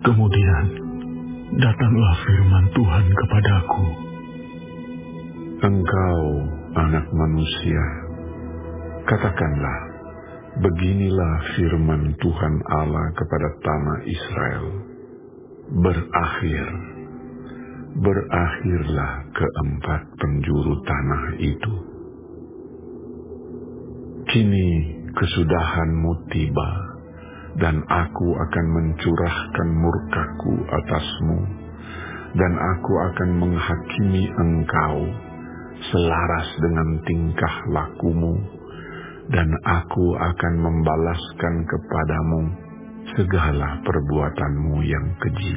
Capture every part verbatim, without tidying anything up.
Kemudian datanglah firman Tuhan kepadaku. Engkau, anak manusia, katakanlah, beginilah firman Tuhan Allah kepada tanah Israel. Berakhir, berakhirlah keempat penjuru tanah itu. Kini kesudahanmu tiba, dan aku akan mencurahkan murkaku atasmu, dan aku akan menghakimi engkau selaras dengan tingkah lakumu, dan aku akan membalaskan kepadamu segala perbuatanmu yang keji.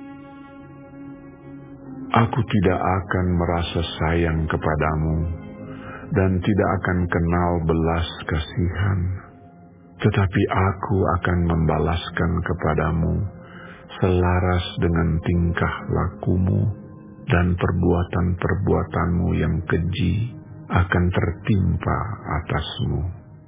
Aku tidak akan merasa sayang kepadamu, dan tidak akan kenal belas kasihan, tetapi aku akan membalaskan kepadamu selaras dengan tingkah lakumu, dan perbuatan-perbuatanmu yang keji akan tertimpa atasmu.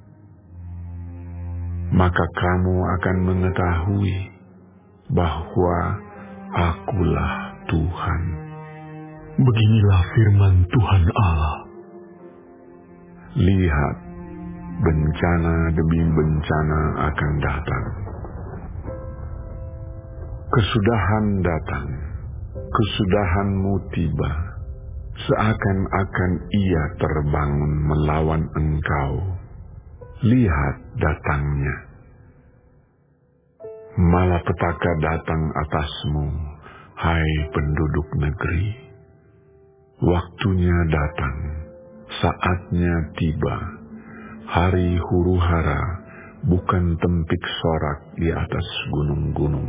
Maka kamu akan mengetahui bahwa Akulah Tuhan. Beginilah firman Tuhan Allah. Lihat, bencana demi bencana akan datang. Kesudahan datang, kesudahanmu tiba, seakan-akan ia terbangun melawan engkau. Lihat datangnya. Malapetaka datang atasmu, hai penduduk negeri. Waktunya datang, saatnya tiba. Hari huru-hara bukan tempik sorak di atas gunung-gunung.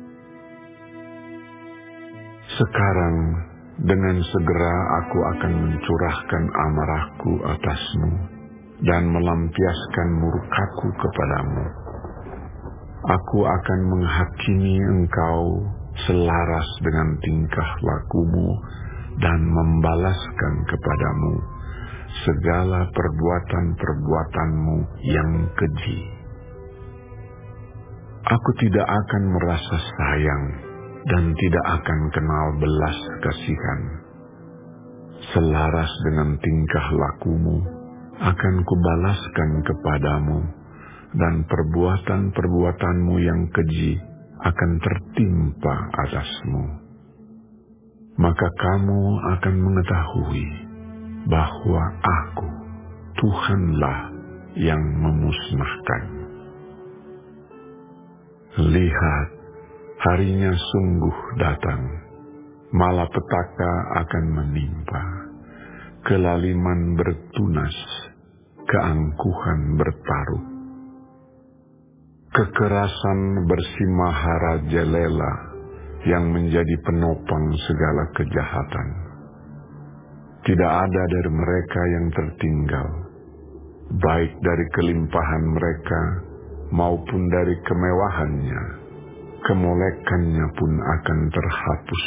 Sekarang dengan segera aku akan mencurahkan amarahku atasmu dan melampiaskan murkaku kepadamu. Aku akan menghakimi engkau selaras dengan tingkah lakumu dan membalaskan kepadamu segala perbuatan-perbuatanmu yang keji. Aku tidak akan merasa sayang dan tidak akan kenal belas kasihan. Selaras dengan tingkah lakumu akan kubalaskan kepadamu, dan perbuatan-perbuatanmu yang keji akan tertimpa atasmu. Maka kamu akan mengetahui bahwa Aku, Tuhanlah yang memusnahkan. Lihat, harinya sungguh datang, malapetaka akan menimpa, kelaliman bertunas, keangkuhan bertaruh. Kekerasan bersimahara-jelela yang menjadi penopang segala kejahatan. Tidak ada dari mereka yang tertinggal, baik dari kelimpahan mereka maupun dari kemewahannya. Kemolekannya pun akan terhapus.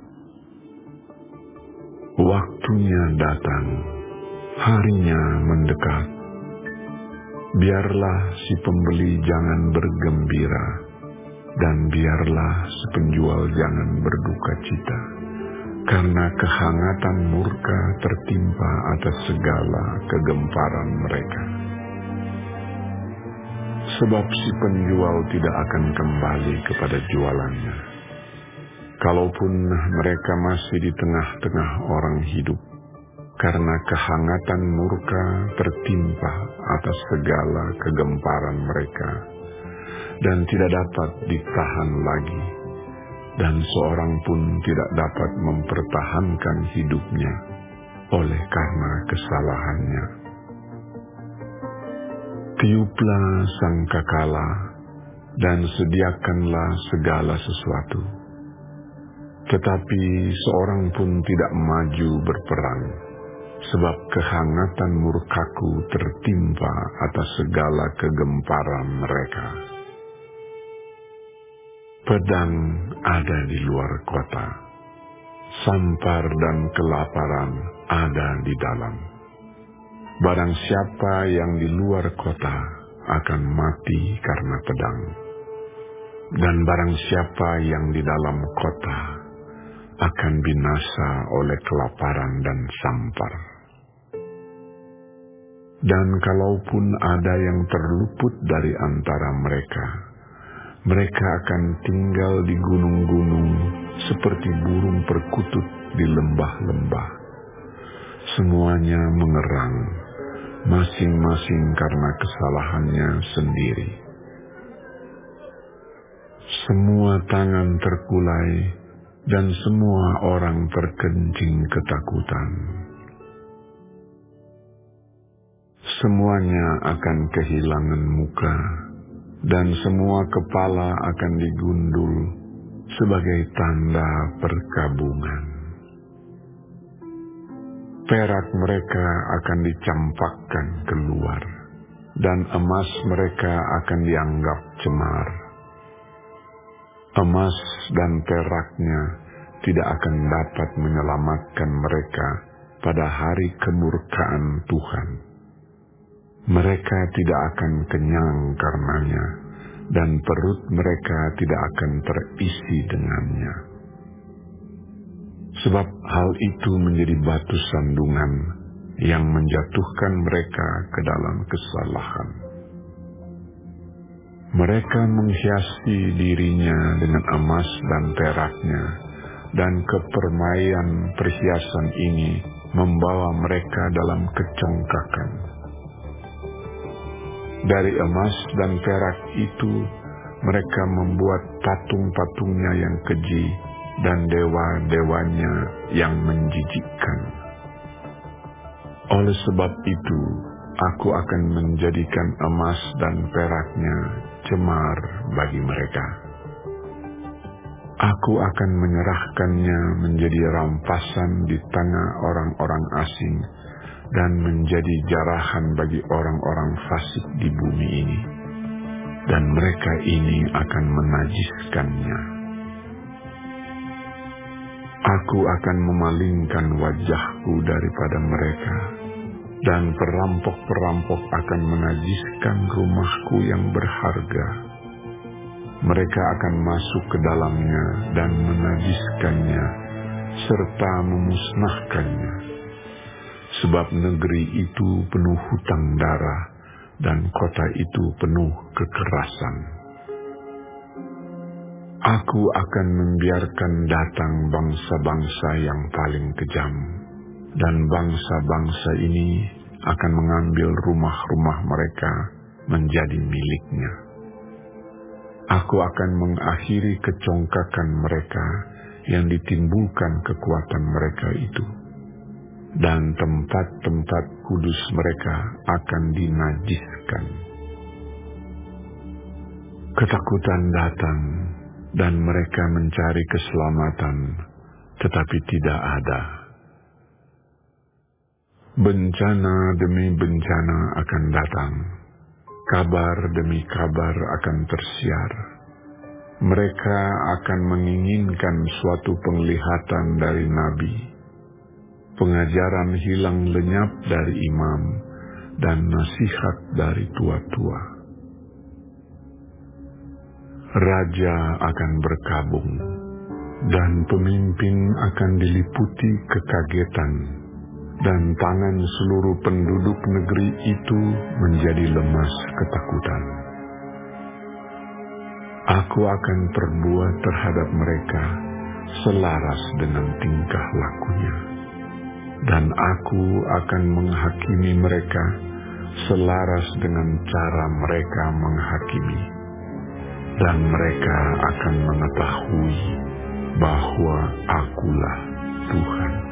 Waktunya datang, harinya mendekat. Biarlah si pembeli jangan bergembira, dan biarlah si penjual jangan berduka cita, karena kehangatan murka tertimpa atas segala kegemparan mereka. Sebab si penjual tidak akan kembali kepada jualannya, kalaupun mereka masih di tengah-tengah orang hidup, karena kehangatan murka tertimpa atas segala kegemparan mereka, dan tidak dapat ditahan lagi, dan seorang pun tidak dapat mempertahankan hidupnya oleh karena kesalahannya. Tiuplah sangkakala dan sediakanlah segala sesuatu, tetapi seorang pun tidak maju berperang, sebab kehangatan murkaku tertimpa atas segala kegemparan mereka. Pedang ada di luar kota, sampar dan kelaparan ada di dalam. Barang siapa yang di luar kota akan mati karena pedang. dan barang siapa yang di dalam kota akan binasa oleh kelaparan dan sampar. Dan kalaupun ada yang terluput dari antara mereka, mereka akan tinggal di gunung-gunung seperti burung perkutut di lembah-lembah. Semuanya mengerang, masing-masing karena kesalahannya sendiri. Semua tangan terkulai dan semua orang terkencing ketakutan. Semuanya akan kehilangan muka, dan semua kepala akan digundul sebagai tanda perkabungan. Perak mereka akan dicampakkan keluar, dan emas mereka akan dianggap cemar. Emas dan peraknya tidak akan dapat menyelamatkan mereka pada hari kemurkaan Tuhan. Mereka tidak akan kenyang karenanya, dan perut mereka tidak akan terisi dengannya. Sebab hal itu menjadi batu sandungan yang menjatuhkan mereka ke dalam kesalahan. Mereka menghiasi dirinya dengan emas dan peraknya, dan kepermaian perhiasan ini membawa mereka dalam kecongkakan. Dari emas dan perak itu, mereka membuat patung-patungnya yang keji dan dewa-dewanya yang menjijikkan. Oleh sebab itu, aku akan menjadikan emas dan peraknya cemar bagi mereka. Aku akan menyerahkannya menjadi rampasan di tangan orang-orang asing dan menjadi jarahan bagi orang-orang fasik di bumi ini, dan mereka ini akan menajiskannya. Aku akan memalingkan wajahku daripada mereka, dan perampok-perampok akan menajiskan rumahku yang berharga. Mereka akan masuk ke dalamnya dan menajiskannya, serta memusnahkannya. Sebab negeri itu penuh hutang darah, dan kota itu penuh kekerasan. Aku akan membiarkan datang bangsa-bangsa yang paling kejam, dan bangsa-bangsa ini akan mengambil rumah-rumah mereka menjadi miliknya. Aku akan mengakhiri kecongkakan mereka yang ditimbulkan kekuatan mereka itu, dan tempat-tempat kudus mereka akan dinajiskan. Ketakutan datang, dan mereka mencari keselamatan, tetapi tidak ada. Bencana demi bencana akan datang, kabar demi kabar akan tersiar. Mereka akan menginginkan suatu penglihatan dari nabi. Pengajaran hilang lenyap dari imam, dan nasihat dari tua-tua. Raja akan berkabung, dan pemimpin akan diliputi kekagetan, dan tangan seluruh penduduk negeri itu menjadi lemas ketakutan. Aku akan perbuat terhadap mereka selaras dengan tingkah lakunya, dan aku akan menghakimi mereka selaras dengan cara mereka menghakimi, dan mereka akan mengetahui bahwa Akulah Tuhan.